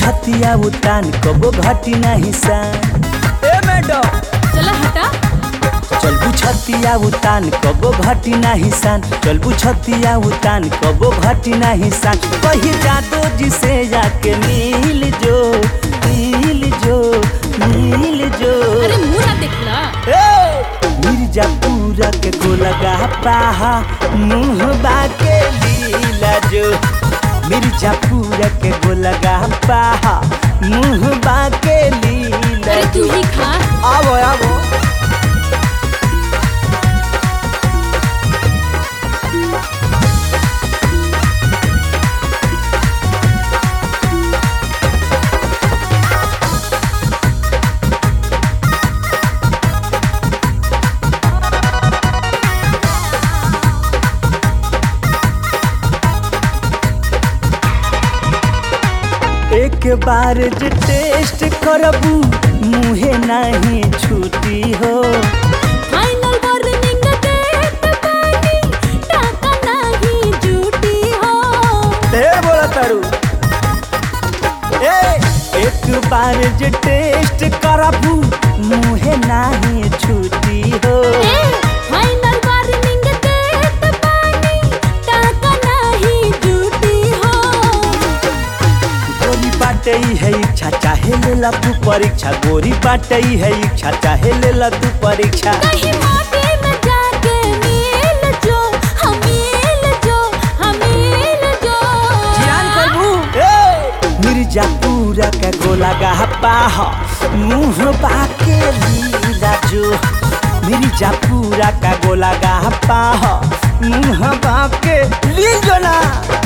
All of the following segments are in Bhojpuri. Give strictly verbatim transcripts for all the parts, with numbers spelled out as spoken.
छतिया उतान कबो घटी नहीं सान। ए मैडम चला हटा। चलबू छतिया उतान कबो घटी नहीं सान। चलबू छतिया उतान कबो घटी नहीं सान। कही जादो जी से जाके मिल जो मिल जो मिल जो। अरे मुंह ना देखला। मिर्जापुरा के गोलगा पाहा मुँह बाके लीला जो। मिर्जापुरा के गोलगा पाहा मुँह बाके लीला। अरे तू ही खा। आवो आवो। एक बार जे टेस्ट करबू मुहे नहीं छूटी हो। फाइनल वार्निंग देत बानी टाका नहीं झूठी हो। ढेर बोला तारू। ए एक बार जे टेस्ट करबू मुहे नहीं छूटी हो। ए फाइनल वार्निंग देत बानी टाका नहीं झूठी हो। गोरी बाटे है इच्छा चाहे लेला तू परीक्षा। गोरी बाटे है इच्छा चाहे लेला तू परीक्षा। कहीं माटी में जाके मिल जो हम मिल जो हम मिल जो। जियान करबू। ए मिर्जापुरा के गोलगा पाहा मुँह बाके लीला जो। मिर्जापुरा का गोलगा पाहा मुँह बाके लीला जो ना।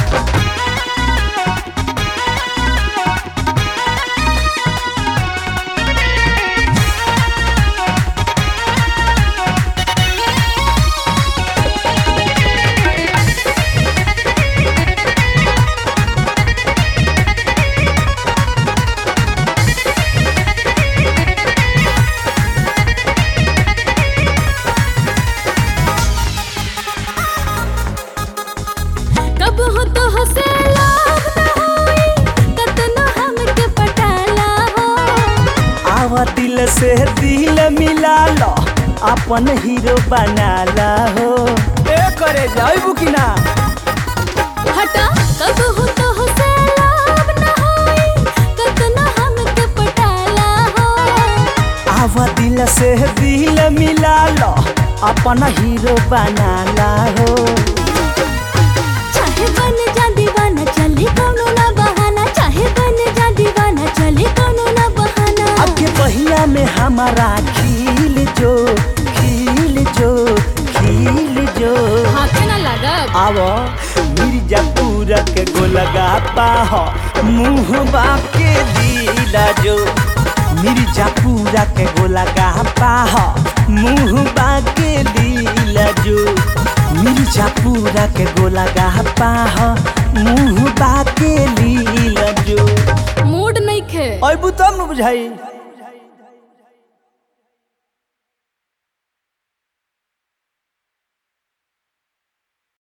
कब हो तो हसे लाभ न होई कतनो हमके पटाला हो। आवा दिल से दिल मिला लो अपन हीरो बना ला हो। ए करे जाइबू कि ना। हटा कब हो तो हसे लाभ न होई कतनो हमके पटाला हो। आवा दिल से दिल मिला लो अपन हीरो बना ला हो। चाहे बन जा दीवाना चले कौनो ना बहाना। चाहे बन जा दीवाना चले कौनो ना बहाना। अब के पहिया में हमारा खिल जो खिल जो खिल जो। हाथे ना लागब। आवो मिर्जापुरा के गोलगा पाहा मुँह बाके लीला जो। मिर्जापुरा के गोलगा पाहा मुँह बाके लीला जो। मिर्जापुरा के गोलगा पाहा मुँह बाके लीला जो। मूड नहीं खे। अबू तब न बुझाई।